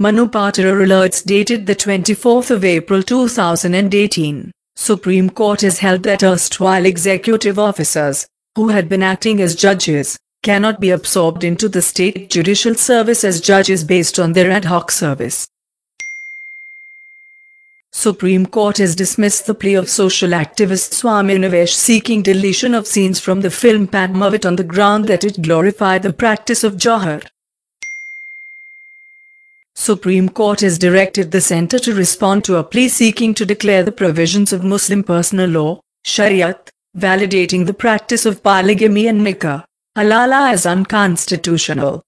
Manu Patra alerts dated the 24th of April 2018. Supreme Court has held that erstwhile executive officers, who had been acting as judges, cannot be absorbed into the state judicial service as judges based on their ad hoc service. Supreme Court has dismissed the plea of social activist Swami Navesh seeking deletion of scenes from the film Padmavat on the ground that it glorified the practice of Johar. Supreme Court has directed the centre to respond to a plea seeking to declare the provisions of Muslim personal law, Shariat, validating the practice of polygamy and nikah, halala as unconstitutional.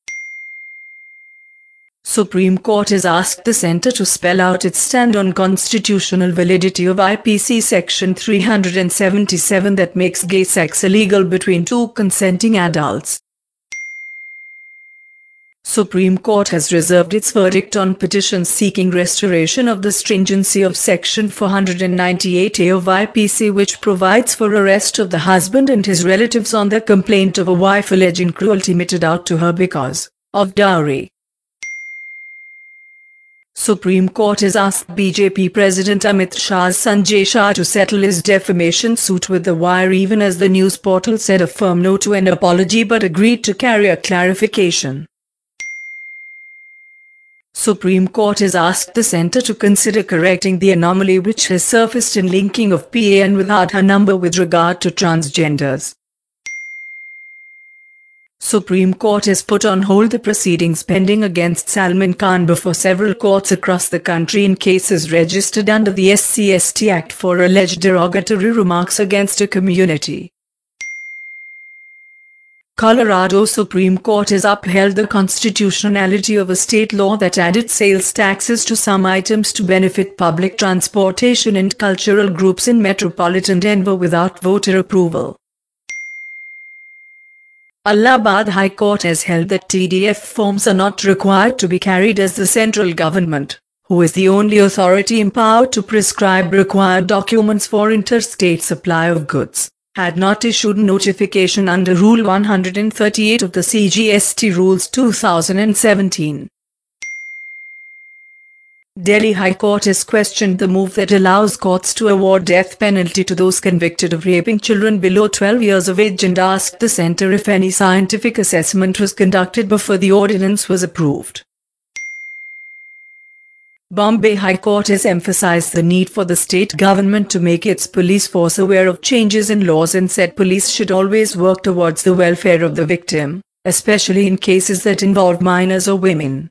Supreme Court has asked the centre to spell out its stand on constitutional validity of IPC Section 377 that makes gay sex illegal between two consenting adults. Supreme Court has reserved its verdict on petitions seeking restoration of the stringency of Section 498A of IPC, which provides for arrest of the husband and his relatives on the complaint of a wife alleging cruelty meted out to her because of dowry. Supreme Court has asked BJP President Amit Shah's Sanjay Shah to settle his defamation suit with The Wire, even as the news portal said a firm no to an apology but agreed to carry a clarification. Supreme Court has asked the centre to consider correcting the anomaly which has surfaced in linking of PAN with Aadhaar number with regard to transgenders. Supreme Court has put on hold the proceedings pending against Salman Khan before several courts across the country in cases registered under the SC/ST Act for alleged derogatory remarks against a community. Colorado Supreme Court has upheld the constitutionality of a state law that added sales taxes to some items to benefit public transportation and cultural groups in metropolitan Denver without voter approval. Allahabad High Court has held that TDF forms are not required to be carried as the central government, who is the only authority empowered to prescribe required documents for interstate supply of goods, had not issued notification under Rule 138 of the CGST Rules 2017. Delhi High Court has questioned the move that allows courts to award death penalty to those convicted of raping children below 12 years of age and asked the centre if any scientific assessment was conducted before the ordinance was approved. Bombay High Court has emphasized the need for the state government to make its police force aware of changes in laws and said police should always work towards the welfare of the victim, especially in cases that involve minors or women.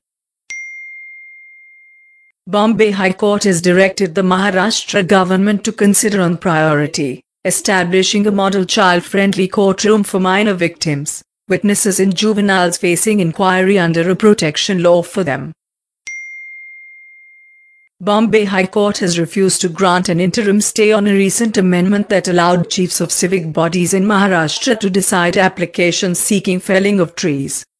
Bombay High Court has directed the Maharashtra government to consider on priority establishing a model child-friendly courtroom for minor victims, witnesses and juveniles facing inquiry under a protection law for them. Bombay High Court has refused to grant an interim stay on a recent amendment that allowed chiefs of civic bodies in Maharashtra to decide applications seeking felling of trees.